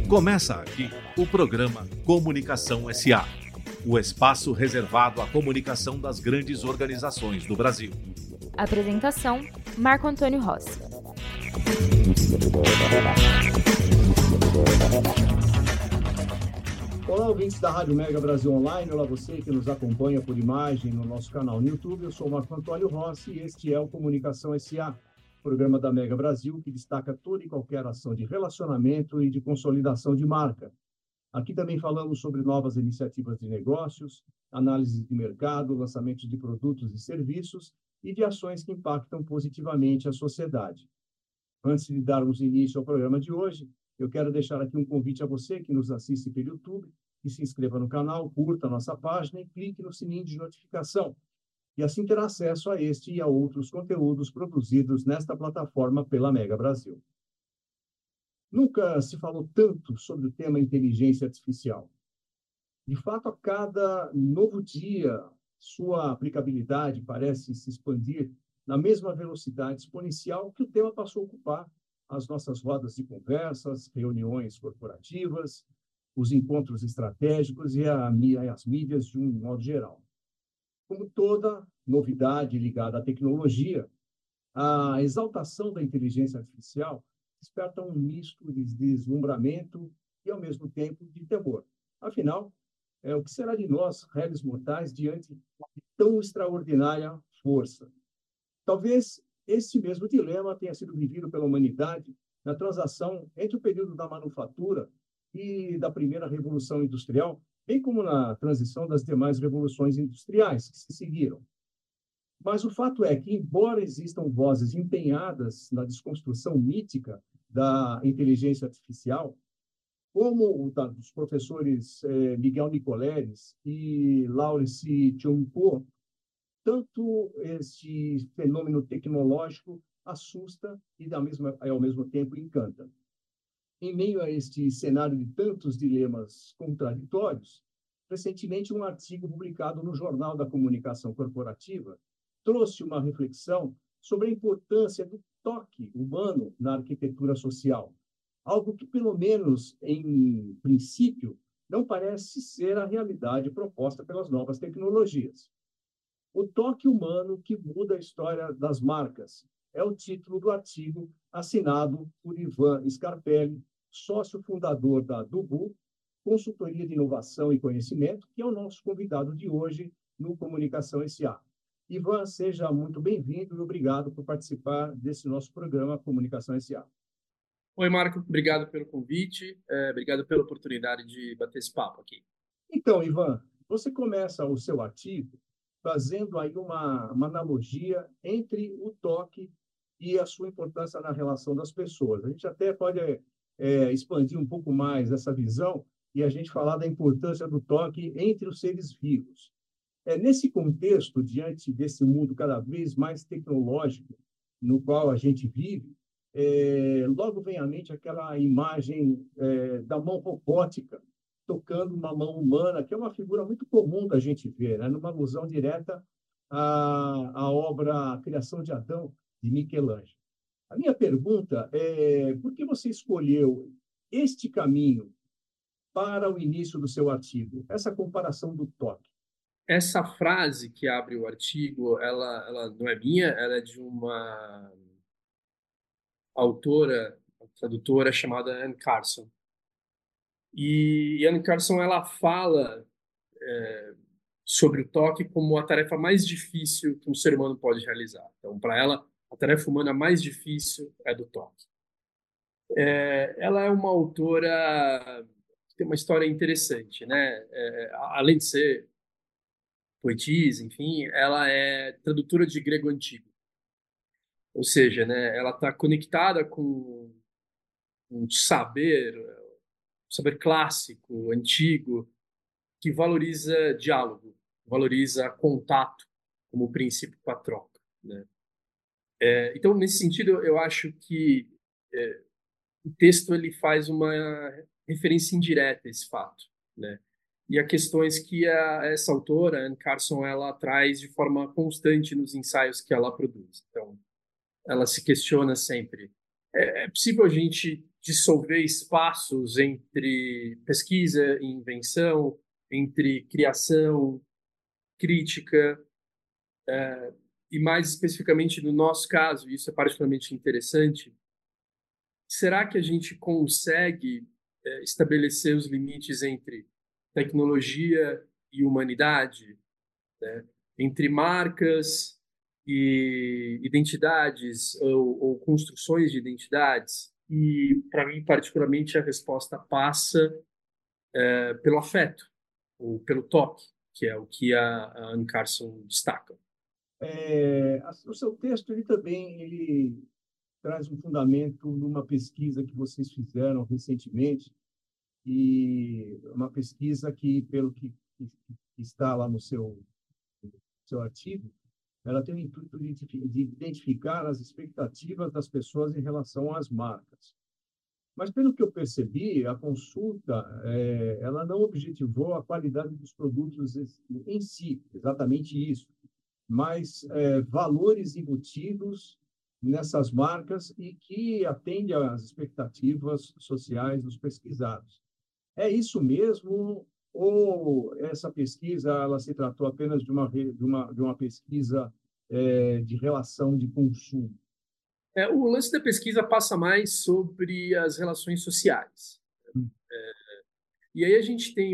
Começa aqui o programa Comunicação SA, o espaço reservado à comunicação das grandes organizações do Brasil. Apresentação: Marco Antônio Rossi. Olá, ouvintes da Rádio Mega Brasil Online. Olá, você que nos acompanha por imagem no nosso canal no YouTube. Eu sou o Marco Antônio Rossi e este é o Comunicação SA, programa da Mega Brasil que destaca toda e qualquer ação de relacionamento e de consolidação de marca. Aqui também falamos sobre novas iniciativas de negócios, análise de mercado, lançamentos de produtos e serviços e de ações que impactam positivamente a sociedade. Antes de darmos início ao programa de hoje, eu quero deixar aqui um convite a você que nos assiste pelo YouTube, que se inscreva no canal, curta a nossa página e clique no sininho de notificação. E assim terá acesso a este e a outros conteúdos produzidos nesta plataforma pela Mega Brasil. Nunca se falou tanto sobre o tema inteligência artificial. De fato, a cada novo dia, sua aplicabilidade parece se expandir na mesma velocidade exponencial que o tema passou a ocupar as nossas rodas de conversas, reuniões corporativas, os encontros estratégicos e as mídias de um modo geral. Como toda novidade ligada à tecnologia, a exaltação da inteligência artificial desperta um misto de deslumbramento e, ao mesmo tempo, de temor. Afinal, o que será de nós, réis mortais, diante de tão extraordinária força? Talvez esse mesmo dilema tenha sido vivido pela humanidade na transação entre o período da manufatura e da primeira revolução industrial, bem como na transição das demais revoluções industriais que se seguiram. Mas o fato é que, embora existam vozes empenhadas na desconstrução mítica da inteligência artificial, como o dos professores Miguel Nicoleles e Laurence Chung-Kuo, tanto este fenômeno tecnológico assusta e, ao mesmo tempo, encanta. Em meio a este cenário de tantos dilemas contraditórios, recentemente um artigo publicado no Jornal da Comunicação Corporativa trouxe uma reflexão sobre a importância do toque humano na arquitetura social, algo que, pelo menos em princípio, não parece ser a realidade proposta pelas novas tecnologias. O toque humano que muda a história das marcas é o título do artigo assinado por Ivan Scarpelli, sócio fundador da Dubu, consultoria de inovação e conhecimento, que é o nosso convidado de hoje no Comunicação SA. Ivan, seja muito bem-vindo e obrigado por participar desse nosso programa Comunicação SA. Oi, Marco, obrigado pelo convite, obrigado pela oportunidade de bater esse papo aqui. Então, Ivan, você começa o seu artigo fazendo aí uma analogia entre o toque e a sua importância na relação das pessoas. A gente até pode expandir um pouco mais essa visão e a gente falar da importância do toque entre os seres vivos. Nesse contexto, diante desse mundo cada vez mais tecnológico no qual a gente vive, logo vem à mente aquela imagem da mão robótica tocando uma mão humana, que é uma figura muito comum da gente ver, né? Numa alusão direta à obra A Criação de Adão, de Michelangelo. A minha pergunta é: por que você escolheu este caminho para o início do seu artigo, essa comparação do toque? Essa frase que abre o artigo, ela não é minha, ela é de uma autora, tradutora chamada Anne Carson. E Anne Carson, ela fala sobre o toque como a tarefa mais difícil que um ser humano pode realizar. Então, para ela, a tarefa humana mais difícil é do toque. Ela é uma autora que tem uma história interessante, né? Além de ser poetisa, enfim, ela é tradutora de grego antigo. Ou seja, né, ela está conectada com um saber clássico, antigo, que valoriza diálogo, valoriza contato como princípio para a troca, né? Então, nesse sentido, eu acho que o texto ele faz uma referência indireta a esse fato, né? E a questões que essa autora, Anne Carson, ela traz de forma constante nos ensaios que ela produz. Então, ela se questiona sempre: é possível a gente dissolver espaços entre pesquisa e invenção, entre criação, crítica, e mais especificamente no nosso caso, e isso é particularmente interessante, será que a gente consegue estabelecer os limites entre tecnologia e humanidade, né? Entre marcas e identidades ou construções de identidades? E, para mim, particularmente, a resposta passa pelo afeto, ou pelo toque, que é o que a Anne Carson destaca. O seu texto ele traz um fundamento numa pesquisa que vocês fizeram recentemente, e uma pesquisa que, pelo que está lá no seu artigo, ela tem o intuito de identificar as expectativas das pessoas em relação às marcas. Mas, pelo que eu percebi, a consulta ela não objetivou a qualidade dos produtos em si, exatamente isso, mas valores embutidos nessas marcas e que atende às expectativas sociais dos pesquisados. É isso mesmo? Ou essa pesquisa ela se tratou apenas de uma pesquisa de relação de consumo? O lance da pesquisa passa mais sobre as relações sociais. Hum. E aí a gente tem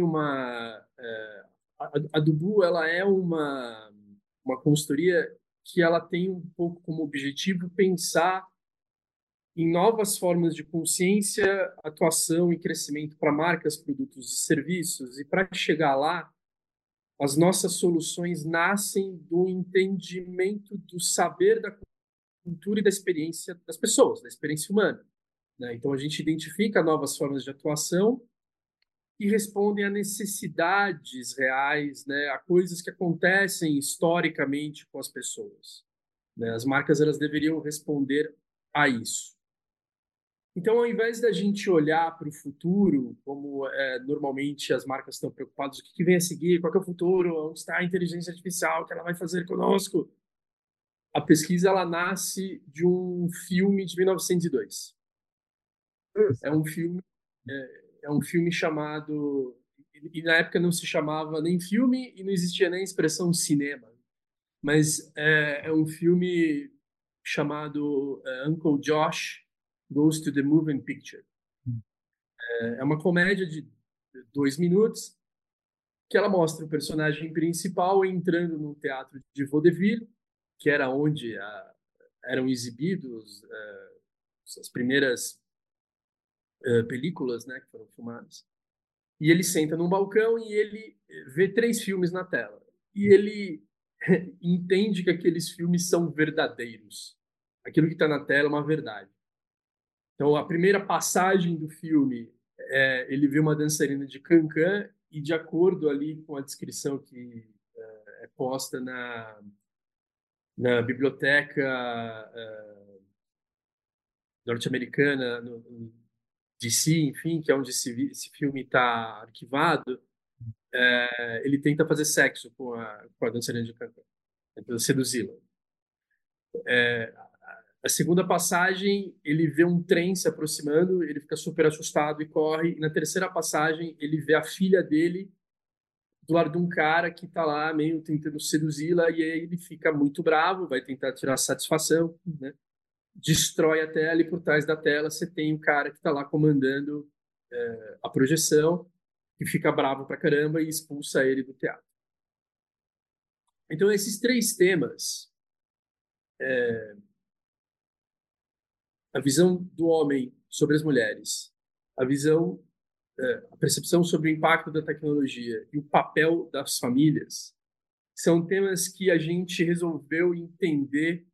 a Dubu, ela é uma consultoria que ela tem um pouco como objetivo pensar em novas formas de consciência, atuação e crescimento para marcas, produtos e serviços. E para chegar lá, as nossas soluções nascem do entendimento do saber da cultura e da experiência das pessoas, da experiência humana, né? Então, a gente identifica novas formas de atuação que respondem a necessidades reais, né? A coisas que acontecem historicamente com as pessoas, né? As marcas elas deveriam responder a isso. Então, ao invés da gente olhar para o futuro, como normalmente as marcas estão preocupadas, o que vem a seguir, qual que é o futuro, onde está a inteligência artificial, o que ela vai fazer conosco, a pesquisa ela nasce de um filme de 1902. É um filme, é um filme chamado, e na época não se chamava nem filme e não existia nem a expressão cinema, mas é um filme chamado Uncle Josh Goes to the Moving Picture. É uma comédia de 2 minutos que ela mostra o personagem principal entrando num teatro de vaudeville, que era onde eram exibidos as primeiras películas, né, que foram filmadas. E ele senta num balcão e ele vê 3 filmes na tela. E ele entende que aqueles filmes são verdadeiros. Aquilo que está na tela é uma verdade. Então, a primeira passagem do filme, ele vê uma dançarina de cancan e, de acordo ali com a descrição que é posta na biblioteca norte-americana, no DC, enfim, que é onde esse filme está arquivado, ele tenta fazer sexo com a dançarina de cancan, tenta seduzi-la. A segunda passagem, ele vê um trem se aproximando, ele fica super assustado e corre. E na terceira passagem, ele vê a filha dele do lado de um cara que está lá meio tentando seduzi-la, e aí ele fica muito bravo, vai tentar tirar satisfação, né? Destrói a tela e por trás da tela você tem o cara que está lá comandando a projeção, que fica bravo pra caramba e expulsa ele do teatro. Então, esses 3 temas, a visão do homem sobre as mulheres, a visão, a percepção sobre o impacto da tecnologia e o papel das famílias, são temas que a gente resolveu entender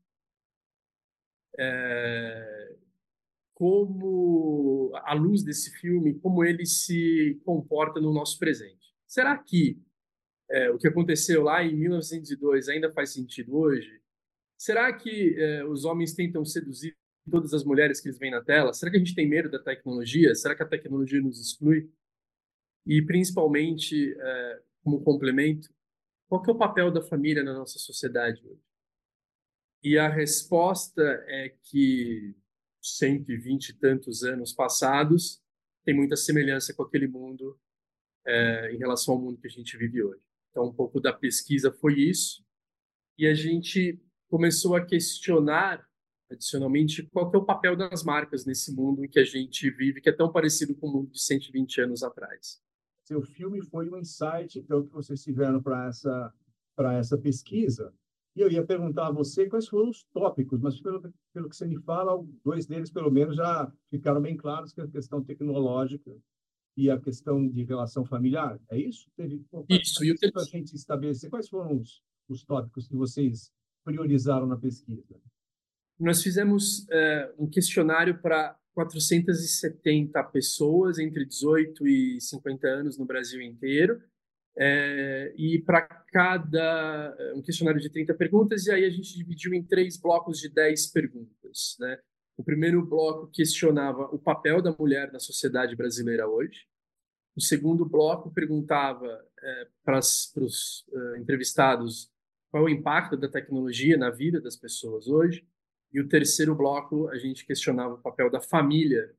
como, à luz desse filme, como ele se comporta no nosso presente. Será que o que aconteceu lá em 1902 ainda faz sentido hoje? Será que os homens tentam seduzir todas as mulheres que eles veem na tela? Será que a gente tem medo da tecnologia? Será que a tecnologia nos exclui? E, principalmente, como complemento, qual que é o papel da família na nossa sociedade hoje? E a resposta é que 120 e tantos anos passados tem muita semelhança com aquele mundo em relação ao mundo que a gente vive hoje. Então, um pouco da pesquisa foi isso, e a gente começou a questionar, adicionalmente, qual que é o papel das marcas nesse mundo em que a gente vive, que é tão parecido com o mundo de 120 anos atrás. Seu filme foi um insight, então, que vocês tiveram para essa pesquisa. E eu ia perguntar a você quais foram os tópicos, mas pelo que você me fala, dois deles, pelo menos, já ficaram bem claros, que é a questão tecnológica e a questão de relação familiar. É isso? Isso, e para a gente estabelecer quais foram os tópicos que vocês priorizaram na pesquisa. Nós fizemos um questionário para 470 pessoas entre 18 e 50 anos no Brasil inteiro, e para cada um questionário de 30 perguntas, e aí a gente dividiu em 3 blocos de 10 perguntas, né? O primeiro bloco questionava o papel da mulher na sociedade brasileira hoje. O segundo bloco perguntava para os entrevistados qual é o impacto da tecnologia na vida das pessoas hoje. E o terceiro bloco, a gente questionava o papel da família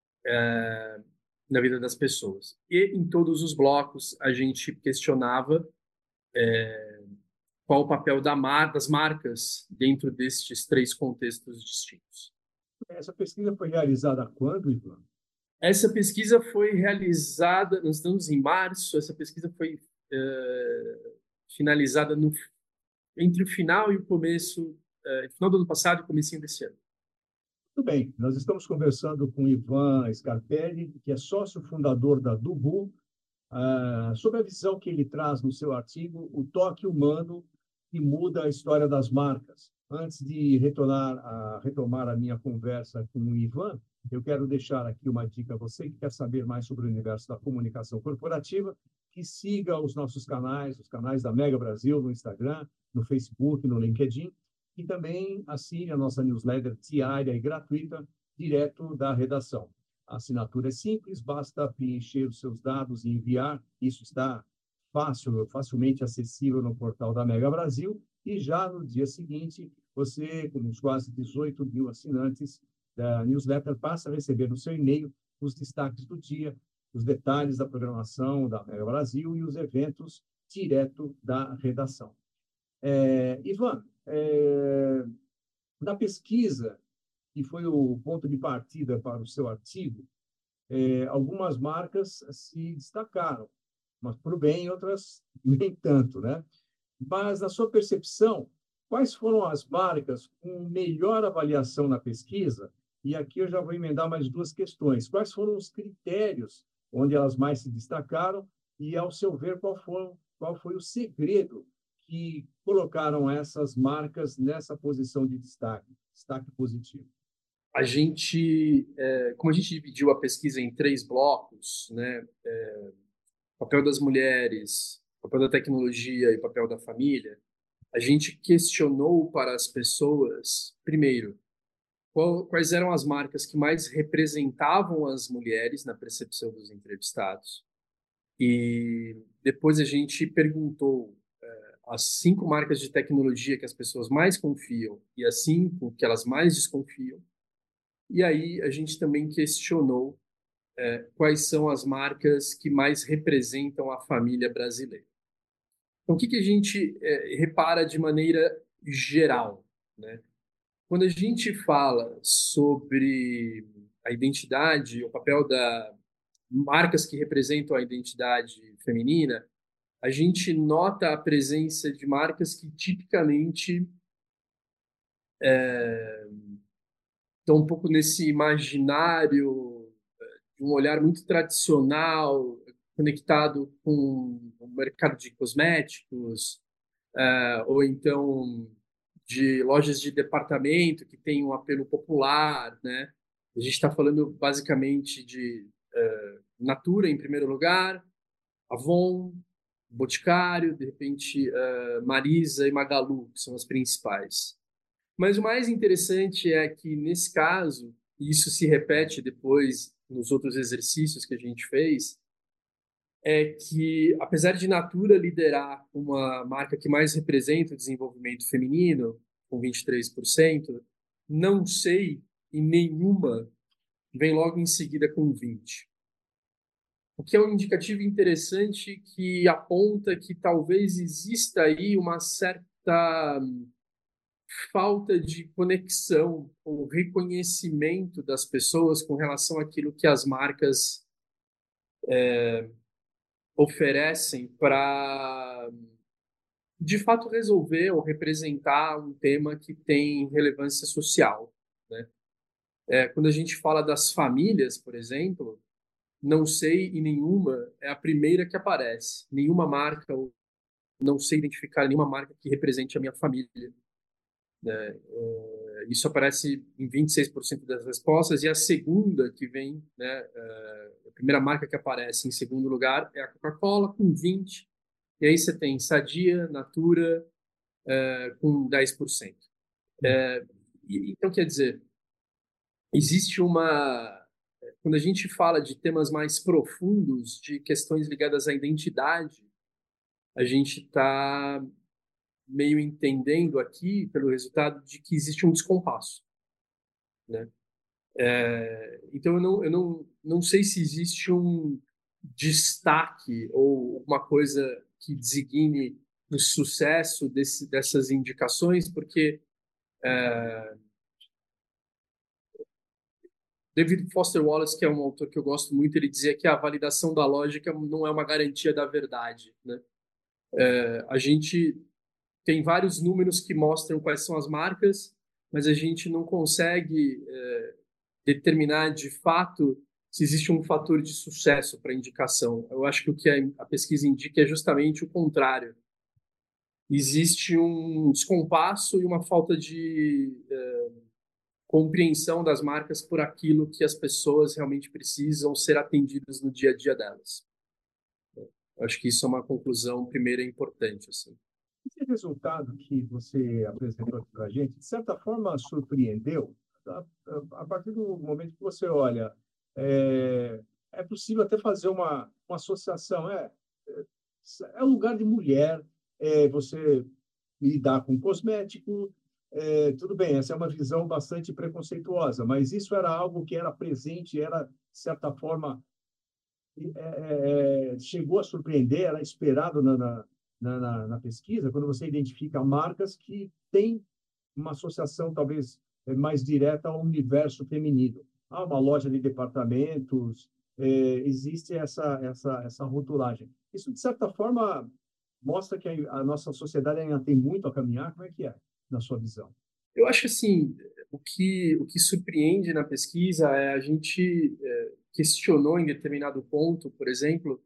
na vida das pessoas. E em todos os blocos, a gente questionava qual o papel das marcas dentro destes 3 contextos distintos. Essa pesquisa foi realizada quando, Ivan? Essa pesquisa foi realizada, nós estamos em março, essa pesquisa foi finalizada entre o final e o começo, final do ano passado e comecinho desse ano. Muito bem, nós estamos conversando com Ivan Scarpelli, que é sócio fundador da Dubu, sobre a visão que ele traz no seu artigo, O Toque Humano que Muda a História das Marcas. Antes de retomar a minha conversa com o Ivan, eu quero deixar aqui uma dica a você que quer saber mais sobre o universo da comunicação corporativa, que siga os nossos canais, os canais da Mega Brasil no Instagram, no Facebook, no LinkedIn, e também assine a nossa newsletter diária e gratuita, direto da redação. A assinatura é simples, basta preencher os seus dados e enviar. Isso está facilmente acessível no portal da Mega Brasil, e já no dia seguinte, você, com os quase 18 mil assinantes da newsletter, passa a receber no seu e-mail os destaques do dia, os detalhes da programação da Mega Brasil e os eventos direto da redação. Ivan, na pesquisa, que foi o ponto de partida para o seu artigo, algumas marcas se destacaram, mas para o bem, outras nem tanto, né? Mas, na sua percepção, quais foram as marcas com melhor avaliação na pesquisa? E aqui eu já vou emendar mais 2 questões. Quais foram os critérios onde elas mais se destacaram? E, ao seu ver, qual foi o segredo que colocaram essas marcas nessa posição de destaque positivo? Como a gente dividiu a pesquisa em 3 blocos, né? Papel das mulheres, papel da tecnologia e papel da família, a gente questionou para as pessoas, primeiro, quais eram as marcas que mais representavam as mulheres na percepção dos entrevistados. E depois a gente perguntou as 5 marcas de tecnologia que as pessoas mais confiam e as 5 que elas mais desconfiam. E aí a gente também questionou quais são as marcas que mais representam a família brasileira. Então, o que a gente repara de maneira geral, né? Quando a gente fala sobre a identidade, o papel das marcas que representam a identidade feminina, a gente nota a presença de marcas que tipicamente estão um pouco nesse imaginário de um olhar muito tradicional, conectado com o mercado de cosméticos, ou então de lojas de departamento que tem um apelo popular, né? A gente está falando basicamente de Natura em primeiro lugar, Avon, Boticário, de repente Marisa e Magalu, que são as principais. Mas o mais interessante é que, nesse caso, e isso se repete depois nos outros exercícios que a gente fez, é que, apesar de Natura liderar uma marca que mais representa o desenvolvimento feminino, com 23%, não sei e nenhuma vem logo em seguida com 20. O que é um indicativo interessante que aponta que talvez exista aí uma certa falta de conexão ou reconhecimento das pessoas com relação àquilo que as marcas oferecem para, de fato, resolver ou representar um tema que tem relevância social, né? Quando a gente fala das famílias, por exemplo, não sei e nenhuma é a primeira que aparece. Nenhuma marca, ou não sei identificar nenhuma marca que represente a minha família, né? Isso aparece em 26% das respostas, e a segunda que vem, né, a primeira marca que aparece em segundo lugar é a Coca-Cola, com 20%, e aí você tem Sadia, Natura, com 10%. Então, quer dizer, existe uma... Quando a gente fala de temas mais profundos, de questões ligadas à identidade, a gente está meio entendendo aqui, pelo resultado, de que existe um descompasso, né? Então, eu não sei se existe um destaque ou uma coisa que designe o sucesso dessas indicações, porque David Foster Wallace, que é um autor que eu gosto muito, ele dizia que a validação da lógica não é uma garantia da verdade, né? A gente tem vários números que mostram quais são as marcas, mas a gente não consegue determinar de fato se existe um fator de sucesso para indicação. Eu acho que o que a pesquisa indica é justamente o contrário. Existe um descompasso e uma falta de compreensão das marcas por aquilo que as pessoas realmente precisam ser atendidas no dia a dia delas. Eu acho que isso é uma conclusão primeira importante, assim. Esse resultado que você apresentou aqui para a gente, de certa forma, surpreendeu, tá? A partir do momento que você olha, é possível até fazer uma associação. É um lugar de mulher, você lidar com cosmético, tudo bem, essa é uma visão bastante preconceituosa, mas isso era algo que era presente, era, de certa forma, chegou a surpreender, era esperado na pesquisa, quando você identifica marcas que têm uma associação talvez mais direta ao universo feminino. Há uma loja de departamentos, existe essa rotulagem. Isso, de certa forma, mostra que a nossa sociedade ainda tem muito a caminhar. Como é que é, na sua visão? Eu acho assim, o que surpreende na pesquisa é a gente questionou em determinado ponto, por exemplo,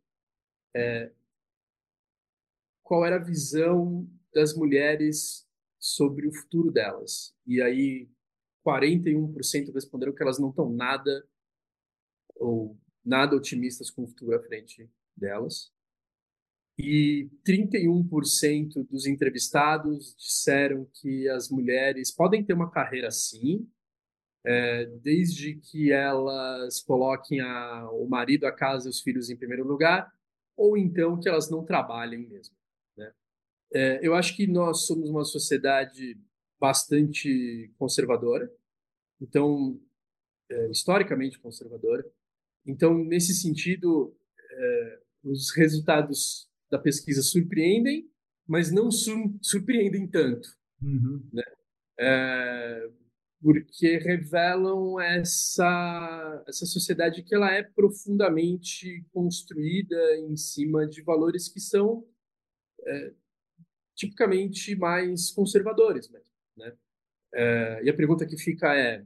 qual era a visão das mulheres sobre o futuro delas. E aí 41% responderam que elas não estão nada ou nada otimistas com o futuro à frente delas. E 31% dos entrevistados disseram que as mulheres podem ter uma carreira sim, desde que elas coloquem o marido, a casa e os filhos em primeiro lugar, ou então que elas não trabalhem mesmo, né? Eu acho que nós somos uma sociedade bastante conservadora, então, historicamente conservadora. Então, nesse sentido, os resultados da pesquisa surpreendem, mas não surpreendem tanto, Uhum. né? Porque revelam essa sociedade que ela é profundamente construída em cima de valores que são tipicamente mais conservadores mesmo, né? E a pergunta que fica é: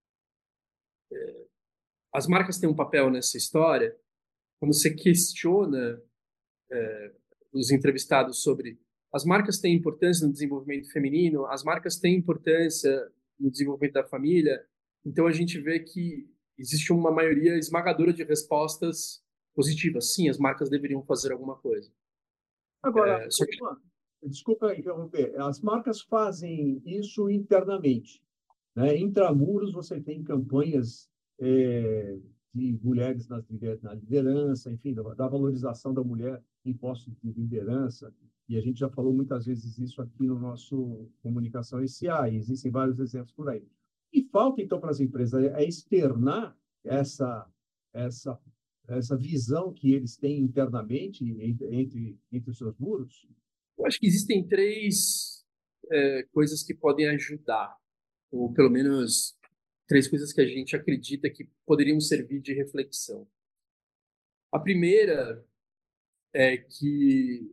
as marcas têm um papel nessa história? Quando você questiona os entrevistados sobre as marcas têm importância no desenvolvimento feminino, as marcas têm importância no desenvolvimento da família, então a gente vê que existe uma maioria esmagadora de respostas positivas. Sim, as marcas deveriam fazer alguma coisa. Agora, Só que desculpa interromper, as marcas fazem isso internamente, né? Intramuros, você tem campanhas de mulheres na liderança, enfim, da valorização da mulher em postos de liderança, e a gente já falou muitas vezes isso aqui no nosso Comunicação SA, e existem vários exemplos por aí. E falta, então, para as empresas é externar essa, essa visão que eles têm internamente entre os seus muros? Eu acho que existem três coisas que podem ajudar, ou pelo menos três coisas que a gente acredita que poderiam servir de reflexão. A primeira é que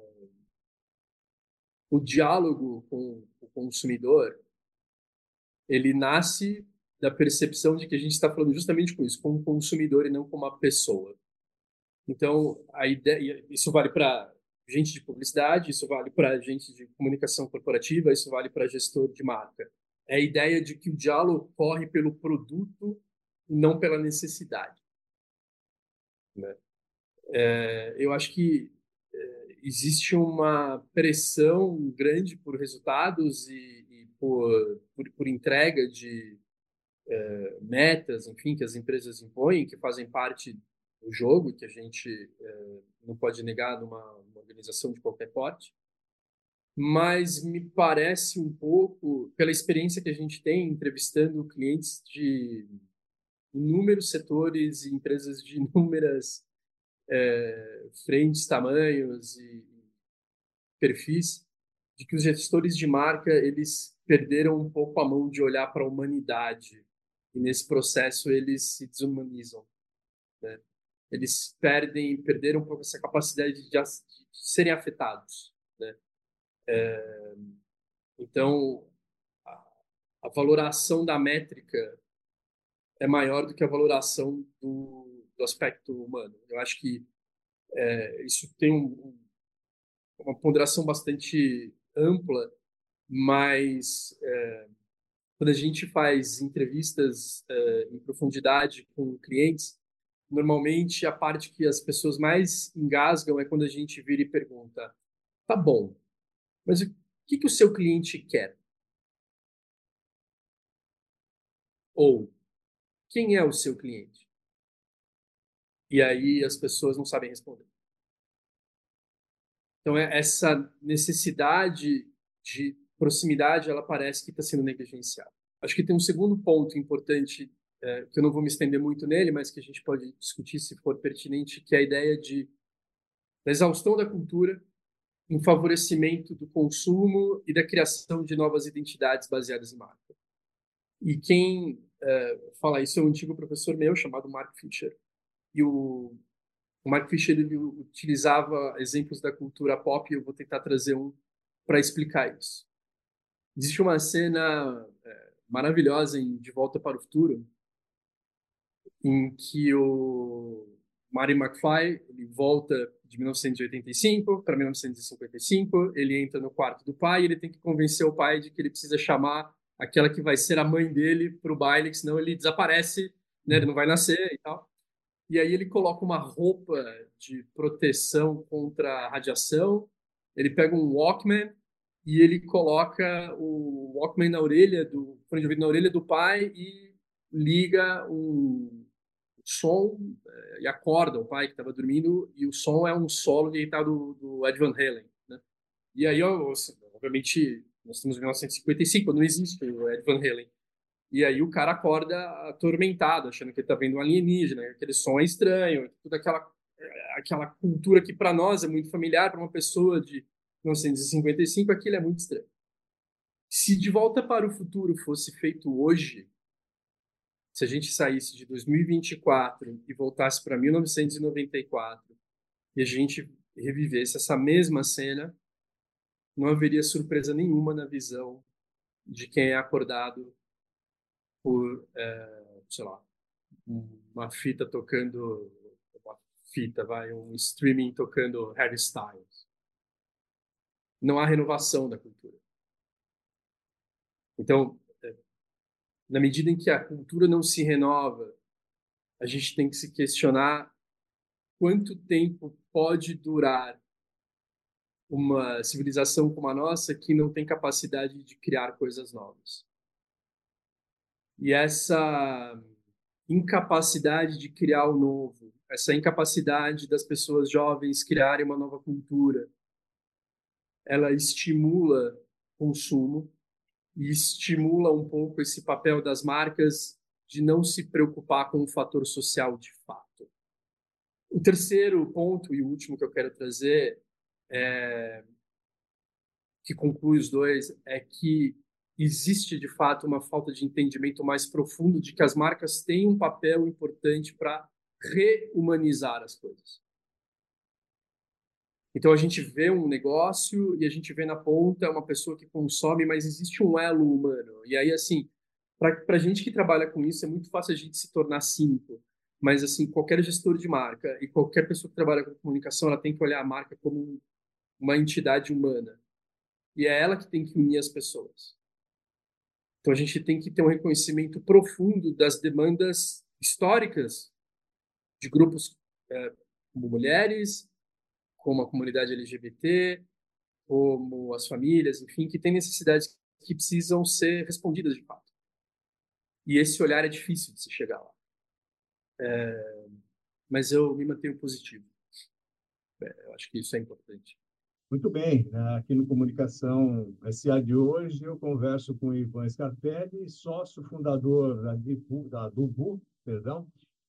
o diálogo com o consumidor, ele nasce da percepção de que a gente está falando justamente com isso, com o consumidor e não com uma pessoa. Então, a ideia, isso vale para gente de publicidade, isso vale para gente de comunicação corporativa, isso vale para gestor de marca. É a ideia de que o diálogo corre pelo produto e não pela necessidade, né? Eu acho que existe uma pressão grande por resultados e por entrega de metas, enfim, que as empresas impõem, que fazem parte do jogo e que a gente não pode negar numa organização de qualquer porte. Mas me parece um pouco, pela experiência que a gente tem entrevistando clientes de inúmeros setores e empresas de inúmeras frentes, tamanhos e perfis, de que os gestores de marca eles perderam um pouco a mão de olhar para a humanidade e nesse processo eles se desumanizam, né? Eles perderam um pouco essa capacidade de serem afetados, né? Então a valoração da métrica é maior do que a valoração do aspecto humano. Eu acho que isso tem uma ponderação bastante ampla, mas quando a gente faz entrevistas em profundidade com clientes, normalmente a parte que as pessoas mais engasgam é quando a gente vira e pergunta: tá bom, mas o que o seu cliente quer? Ou quem é o seu cliente? E aí as pessoas não sabem responder. Então, essa necessidade de proximidade, ela parece que está sendo negligenciada. Acho que tem um segundo ponto importante, que eu não vou me estender muito nele, mas que a gente pode discutir se for pertinente, que é a ideia da exaustão da cultura em favorecimento do consumo e da criação de novas identidades baseadas em marca. E quem fala isso é um antigo professor meu chamado Mark Fisher. E o Mark Fisher ele utilizava exemplos da cultura pop e eu vou tentar trazer um para explicar isso. Existe uma cena maravilhosa em De Volta para o Futuro em que o Marty McFly ele volta de 1985 para 1955, ele entra no quarto do pai e ele tem que convencer o pai de que ele precisa chamar aquela que vai ser a mãe dele para o baile, senão ele desaparece, né, ele não vai nascer e tal. E aí ele coloca uma roupa de proteção contra a radiação, ele pega um Walkman e ele coloca o Walkman na orelha fone de ouvido na orelha do pai e liga um som e acorda o pai que estava dormindo e o som é um solo deitado do Ed Van Halen, né? E aí, obviamente, nós estamos em 1955, não existe o Ed Van Halen. E aí o cara acorda atormentado, achando que ele está vendo um alienígena, aquele som é estranho, toda aquela cultura que para nós é muito familiar, para uma pessoa de 1955, aquilo é muito estranho. Se De Volta para o Futuro fosse feito hoje, se a gente saísse de 2024 e voltasse para 1994 e a gente revivesse essa mesma cena, não haveria surpresa nenhuma na visão de quem é acordado por, sei lá, uma fita tocando, um streaming tocando Harry Styles. Não há renovação da cultura. Então, na medida em que a cultura não se renova, a gente tem que se questionar quanto tempo pode durar uma civilização como a nossa que não tem capacidade de criar coisas novas. E essa incapacidade de criar o novo, essa incapacidade das pessoas jovens criarem uma nova cultura, ela estimula consumo, e estimula um pouco esse papel das marcas de não se preocupar com o fator social de fato. O terceiro ponto e o último que eu quero trazer, que conclui os dois, é que existe de fato uma falta de entendimento mais profundo de que as marcas têm um papel importante para rehumanizar as coisas. Então a gente vê um negócio e a gente vê na ponta uma pessoa que consome, mas existe um elo humano. E aí, assim, para a gente que trabalha com isso, é muito fácil a gente se tornar cínico. Mas, assim, qualquer gestor de marca e qualquer pessoa que trabalha com comunicação, ela tem que olhar a marca como uma entidade humana. E é ela que tem que unir as pessoas. Então a gente tem que ter um reconhecimento profundo das demandas históricas de grupos como mulheres, como a comunidade LGBT, como as famílias, enfim, que têm necessidades que precisam ser respondidas de fato. E esse olhar é difícil de se chegar lá. Mas eu me mantenho positivo. Eu acho que isso é importante. Muito bem, aqui no Comunicação SA de hoje eu converso com o Ivan Scarpelli, sócio fundador da Dubu, perdão.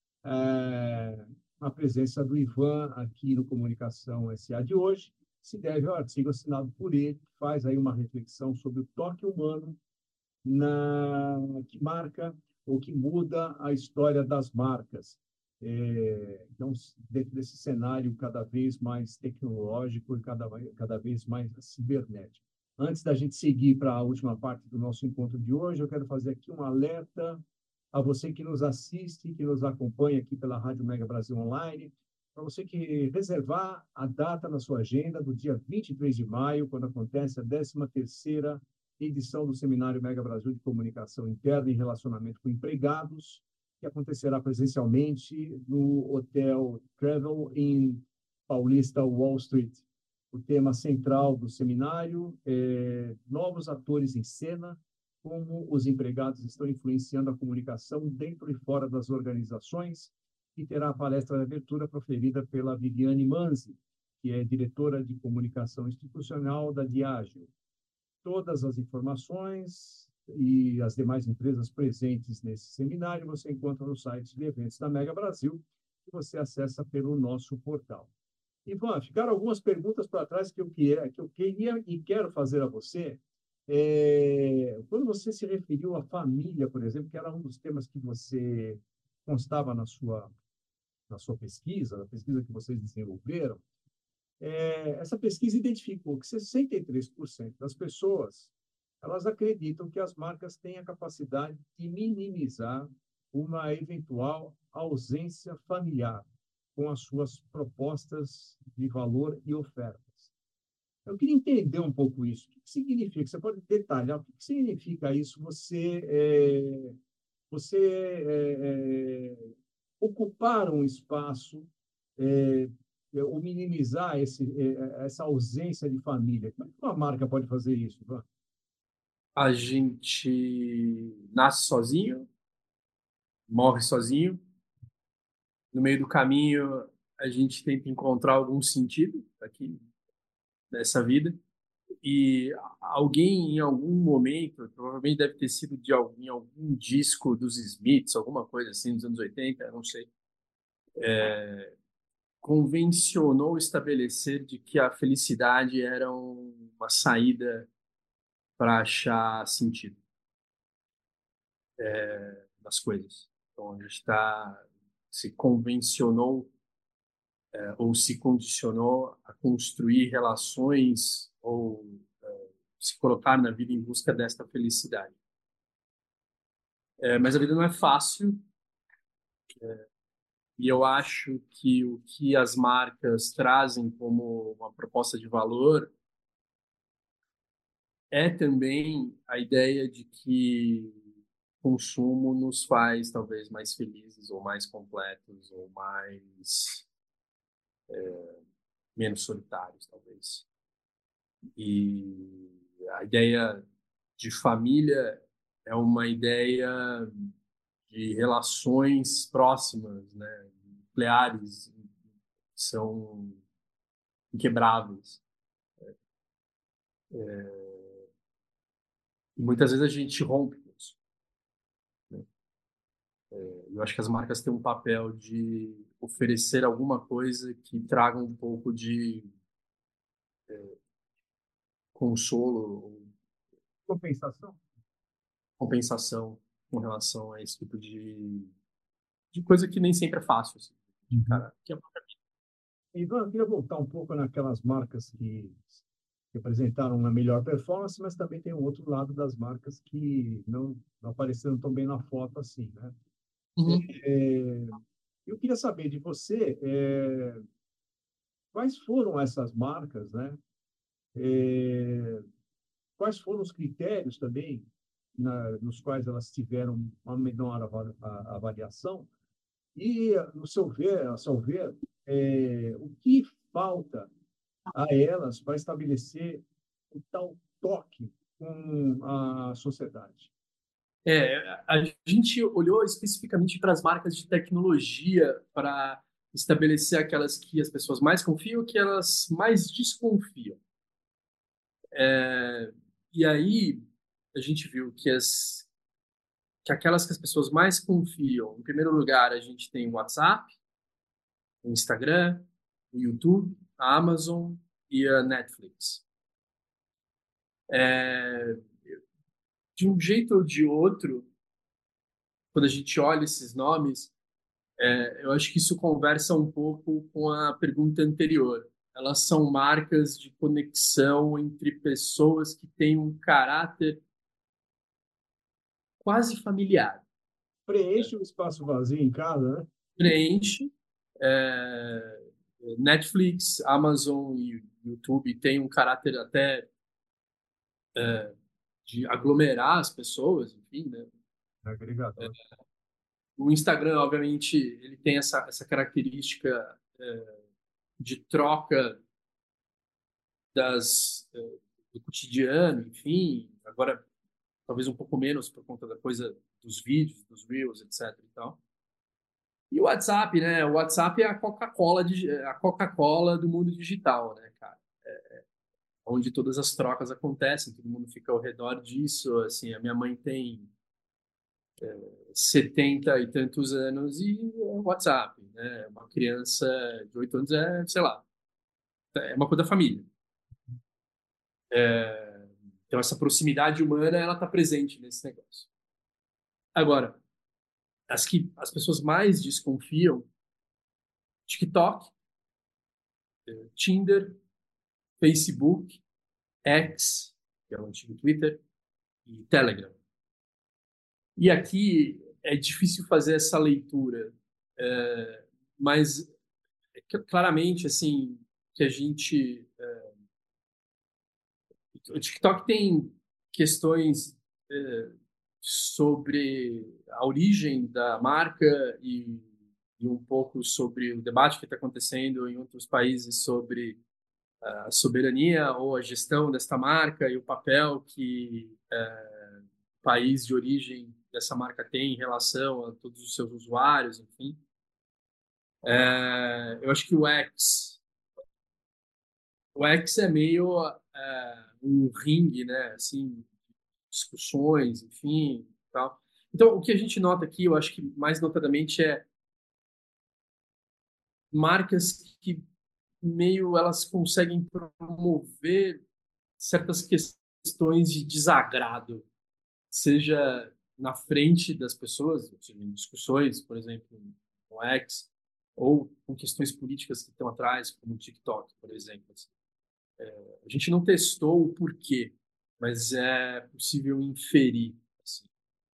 A presença do Ivan aqui no Comunicação SA de hoje se deve ao artigo assinado por ele, que faz aí uma reflexão sobre o toque humano que marca ou que muda a história das marcas. Então, dentro desse cenário cada vez mais tecnológico e cada vez mais cibernético. Antes da gente seguir para a última parte do nosso encontro de hoje, eu quero fazer aqui um alerta a você que nos assiste, que nos acompanha aqui pela Rádio Mega Brasil Online, para você que reservar a data na sua agenda do dia 23 de maio, quando acontece a 13ª edição do Seminário Mega Brasil de Comunicação Interna e Relacionamento com Empregados, que acontecerá presencialmente no Hotel Travel em Paulista, Wall Street. O tema central do seminário é novos atores em cena, como os empregados estão influenciando a comunicação dentro e fora das organizações, e terá a palestra de abertura proferida pela Viviane Manzi, que é diretora de comunicação institucional da Diageo. Todas as informações e as demais empresas presentes nesse seminário você encontra no site de eventos da Mega Brasil, que você acessa pelo nosso portal. Ivan, ficaram algumas perguntas para trás que eu queria e quero fazer a você. Quando você se referiu à família, por exemplo, que era um dos temas que você constava na sua pesquisa, na pesquisa que vocês desenvolveram, essa pesquisa identificou que 63% das pessoas elas acreditam que as marcas têm a capacidade de minimizar uma eventual ausência familiar com as suas propostas de valor e ofertas. Eu queria entender um pouco isso. O que significa? Você pode detalhar o que significa isso? Ocupar um espaço ou minimizar essa ausência de família. Como é que uma marca pode fazer isso, Ivan? A gente nasce sozinho, morre sozinho. No meio do caminho, a gente tenta encontrar algum sentido aqui nessa vida. E alguém, em algum momento, provavelmente deve ter sido em algum disco dos Smiths, alguma coisa assim, dos anos 80, não sei, convencionou estabelecer de que a felicidade era uma saída para achar sentido nas coisas. Então, a gente se convencionou ou se condicionou a construir relações ou se colocar na vida em busca desta felicidade. Mas a vida não é fácil, e eu acho que o que as marcas trazem como uma proposta de valor é também a ideia de que consumo nos faz talvez mais felizes ou mais completos ou menos solitários, talvez. E a ideia de família é uma ideia de relações próximas, né, nucleares, que são inquebráveis. E muitas vezes a gente rompe com isso, né? Eu acho que as marcas têm um papel de oferecer alguma coisa que traga um pouco de consolo, Compensação? compensação com relação a esse tipo de coisa que nem sempre é fácil, assim. Uhum. Cara, que é Ivan, eu queria voltar um pouco naquelas marcas que apresentaram uma melhor performance, mas também tem o outro lado das marcas que não apareceram tão bem na foto assim, né? Uhum. É, eu queria saber de você, quais foram essas marcas, né? É, quais foram os critérios também nos quais elas tiveram uma menor avaliação e, a seu ver, o que falta a elas para estabelecer o tal toque com a sociedade? A gente olhou especificamente para as marcas de tecnologia para estabelecer aquelas que as pessoas mais confiam e que elas mais desconfiam. E aí a gente viu que aquelas que as pessoas mais confiam, em primeiro lugar, a gente tem o WhatsApp, o Instagram, o YouTube, a Amazon e a Netflix. É, de um jeito ou de outro, quando a gente olha esses nomes, eu acho que isso conversa um pouco com a pergunta anterior. Elas são marcas de conexão entre pessoas que têm um caráter quase familiar. Preenche o espaço vazio em casa, né? Preenche. é, Netflix, Amazon e YouTube têm um caráter até de aglomerar as pessoas, enfim, né? Agregador. O Instagram, obviamente, ele tem essa característica de troca do cotidiano, enfim. Agora, talvez um pouco menos por conta da coisa dos vídeos, dos Reels, etc. e tal. E o WhatsApp, né? O WhatsApp é a Coca-Cola do mundo digital, né, cara? Onde todas as trocas acontecem, todo mundo fica ao redor disso. Assim, a minha mãe tem 70 e tantos anos e é o WhatsApp, né? Uma criança de 8 anos sei lá, é uma coisa da família. Então, essa proximidade humana, ela está presente nesse negócio. Agora, as que as pessoas mais desconfiam, TikTok, Tinder, Facebook, X, que é o antigo Twitter, e Telegram. E aqui é difícil fazer essa leitura, mas claramente, assim, que a gente... O TikTok tem questões sobre a origem da marca e um pouco sobre o debate que está acontecendo em outros países sobre a soberania ou a gestão desta marca e o papel que o país de origem dessa marca tem em relação a todos os seus usuários, enfim. Eu acho que o X é meio um ringue, né? Assim, discussões, enfim, tal. Então, o que a gente nota aqui, eu acho que mais notadamente é marcas que meio elas conseguem promover certas questões de desagrado, seja na frente das pessoas, ou seja, em discussões, por exemplo, no X, ou com questões políticas que estão atrás, como o TikTok, por exemplo. Assim. A gente não testou o porquê, mas é possível inferir assim,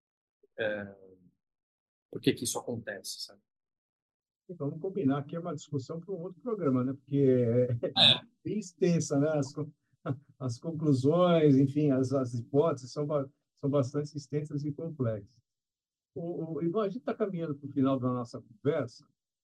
por que que isso acontece, sabe? Então, vamos combinar que é uma discussão para um outro programa, né? Porque é bem extensa, né? As conclusões, enfim, as hipóteses são bastante extensas e complexas. Ivan, a gente está caminhando para o final da nossa conversa,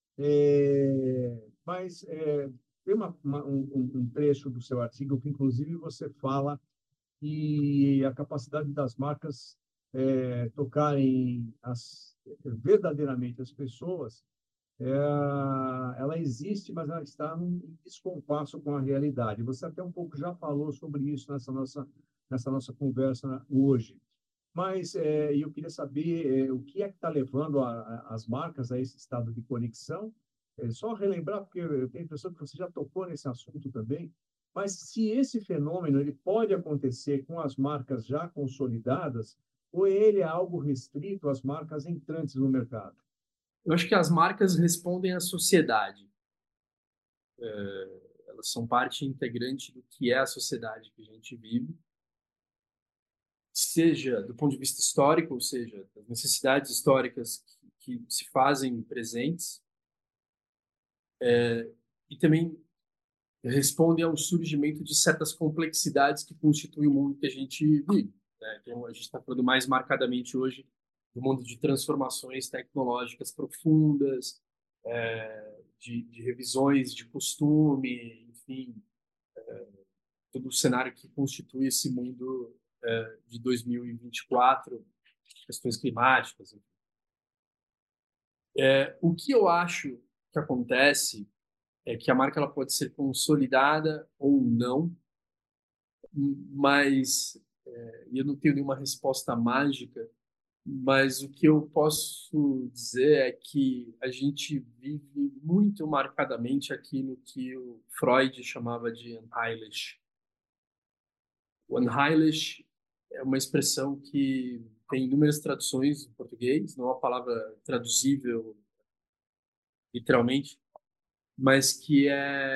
mas tem um trecho do seu artigo que, inclusive, você fala que a capacidade das marcas tocarem verdadeiramente as pessoas, ela existe, mas ela está num descompasso com a realidade. Você até um pouco já falou sobre isso nessa nossa nessa nossa conversa hoje. Mas eu queria saber o que é que está levando as marcas a esse estado de conexão. Só relembrar, porque eu tenho a impressão que você já tocou nesse assunto também, mas se esse fenômeno ele pode acontecer com as marcas já consolidadas, ou ele é algo restrito às marcas entrantes no mercado? Eu acho que as marcas respondem à sociedade. Elas são parte integrante do que é a sociedade que a gente vive, seja do ponto de vista histórico, ou seja, das necessidades históricas que se fazem presentes, e também respondem ao surgimento de certas complexidades que constituem o mundo que a gente vive, né? Então, a gente está falando mais marcadamente hoje do mundo de transformações tecnológicas profundas, de revisões de costume, enfim, todo o cenário que constitui esse mundo de 2024, questões climáticas. Enfim. O que eu acho que acontece é que a marca ela pode ser consolidada ou não, mas eu não tenho nenhuma resposta mágica, mas o que eu posso dizer é que a gente vive muito marcadamente aquilo que o Freud chamava de Unheimlich. O Unheimlich é uma expressão que tem inúmeras traduções em português, não é uma palavra traduzível literalmente, mas que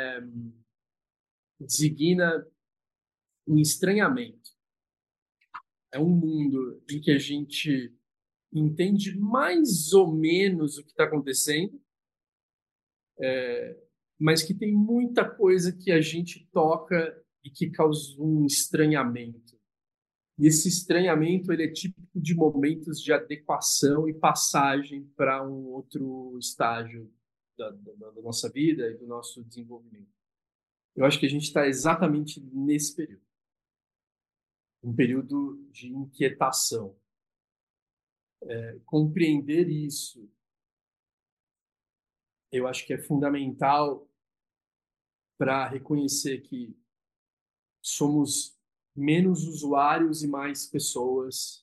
designa um estranhamento. É um mundo em que a gente entende mais ou menos o que está acontecendo, mas que tem muita coisa que a gente toca e que causa um estranhamento. E esse estranhamento ele é típico de momentos de adequação e passagem para um outro estágio da nossa vida e do nosso desenvolvimento. Eu acho que a gente está exatamente nesse período. Um período de inquietação. Compreender isso, eu acho que é fundamental para reconhecer que somos menos usuários e mais pessoas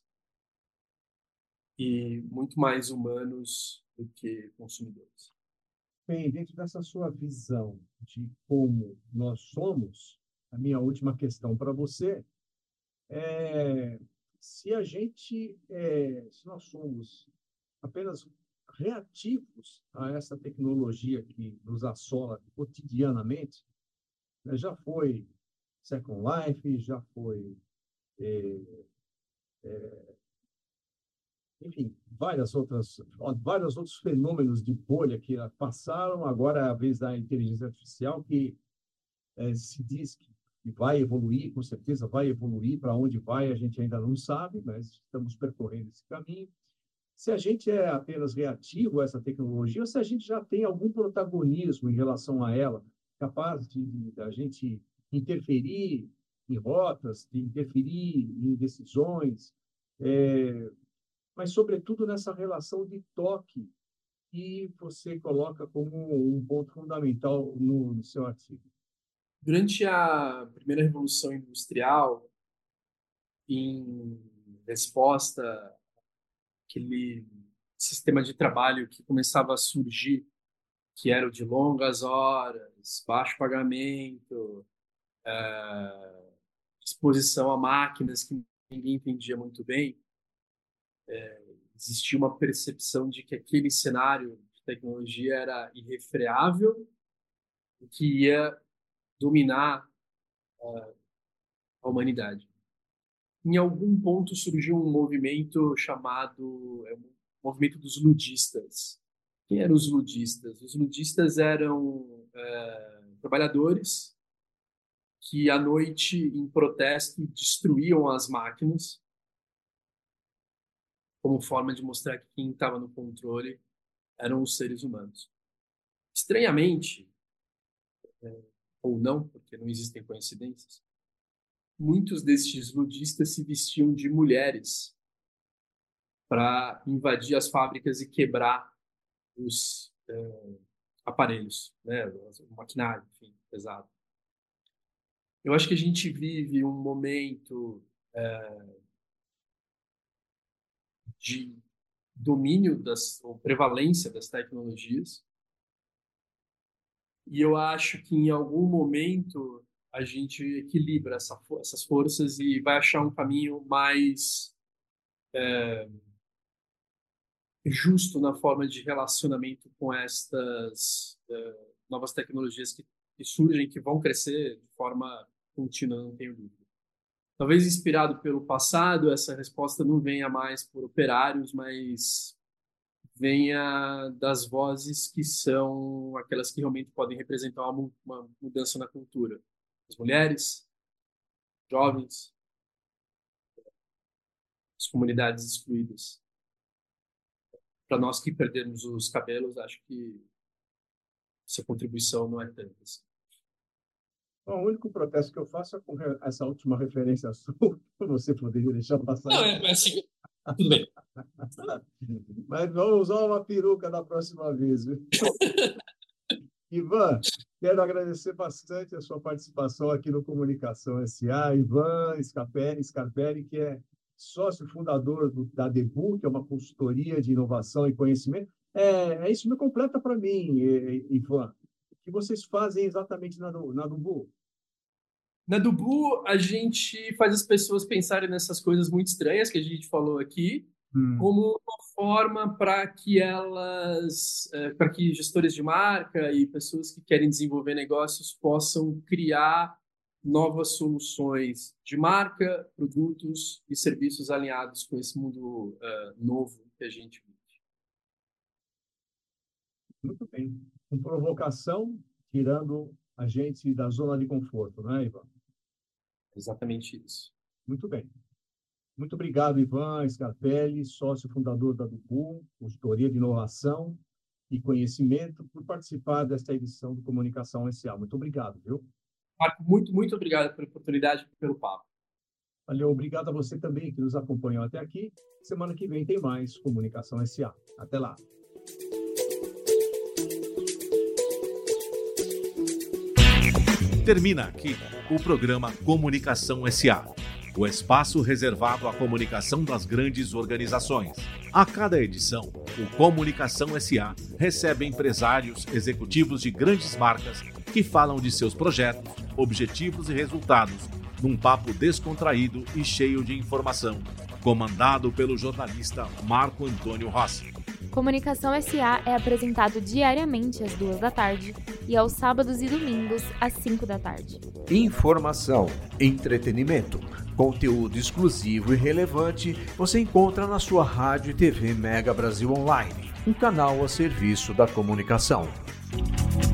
e muito mais humanos do que consumidores. Bem, dentro dessa sua visão de como nós somos, a minha última questão para você é se nós somos apenas reativos a essa tecnologia que nos assola cotidianamente, né? Já foi Second Life, já foi, enfim, vários outros fenômenos de bolha que passaram. Agora é a vez da inteligência artificial, que se diz que vai evoluir, com certeza vai evoluir. Para onde vai, a gente ainda não sabe, mas estamos percorrendo esse caminho. Se a gente é apenas reativo a essa tecnologia, ou se a gente já tem algum protagonismo em relação a ela, capaz de a gente interferir em rotas, de interferir em decisões, mas, sobretudo, nessa relação de toque que você coloca como um ponto fundamental no seu artigo. Durante a primeira Revolução Industrial, em resposta àquele sistema de trabalho que começava a surgir, que era o de longas horas, baixo pagamento, exposição a máquinas que ninguém entendia muito bem, existia uma percepção de que aquele cenário de tecnologia era irrefreável e que ia dominar a humanidade. Em algum ponto surgiu um movimento chamado movimento dos ludistas. Quem eram os ludistas? Os ludistas eram trabalhadores que à noite, em protesto, destruíam as máquinas como forma de mostrar que quem estava no controle eram os seres humanos. Estranhamente, ou não, porque não existem coincidências, muitos destes ludistas se vestiam de mulheres para invadir as fábricas e quebrar os aparelhos, né, o maquinário, enfim, pesado. Eu acho que a gente vive um momento de domínio ou prevalência das tecnologias. E eu acho que em algum momento a gente equilibra essas forças e vai achar um caminho mais justo na forma de relacionamento com estas novas tecnologias que surgem, que vão crescer de forma contínua, não tenho dúvida. Talvez inspirado pelo passado, essa resposta não venha mais por operários, mas venha das vozes que são aquelas que realmente podem representar uma mudança na cultura. As mulheres, jovens, as comunidades excluídas. Para nós que perdemos os cabelos, acho que essa contribuição não é tanta assim. Bom, o único protesto que eu faço é com essa última referência sua, você poderia deixar passar. Não, é assim, tudo bem. Mas vamos usar uma peruca da próxima vez, viu? Ivan, quero agradecer bastante a sua participação aqui no Comunicação S.A. Ivan Scarpelli, que é sócio fundador da Debu, que é uma consultoria de inovação e conhecimento. Isso me completa para mim, Ivan. O que vocês fazem exatamente na Debu? Na Debu, a gente faz as pessoas pensarem nessas coisas muito estranhas que a gente falou aqui, como uma forma para que gestores de marca e pessoas que querem desenvolver negócios possam criar novas soluções de marca, produtos e serviços alinhados com esse mundo novo que a gente vive. Muito bem. Com provocação, tirando a gente da zona de conforto, não é, Ivan? Exatamente isso. Muito bem. Muito obrigado, Ivan Scarpelli, sócio fundador da Debu, consultoria de inovação e conhecimento, por participar desta edição do Comunicação S.A. Muito obrigado, viu? Marco, muito, muito obrigado pela oportunidade e pelo papo. Valeu, obrigado a você também que nos acompanhou até aqui. Semana que vem tem mais Comunicação S.A. Até lá. Termina aqui o programa Comunicação S.A., o espaço reservado à comunicação das grandes organizações. A cada edição, o Comunicação S.A. recebe empresários, executivos de grandes marcas que falam de seus projetos, objetivos e resultados, num papo descontraído e cheio de informação, comandado pelo jornalista Marco Antônio Rossi. Comunicação S.A. é apresentado diariamente às 14h e aos sábados e domingos às 17h. Informação, entretenimento, conteúdo exclusivo e relevante você encontra na sua rádio e TV Mega Brasil Online, um canal a serviço da comunicação.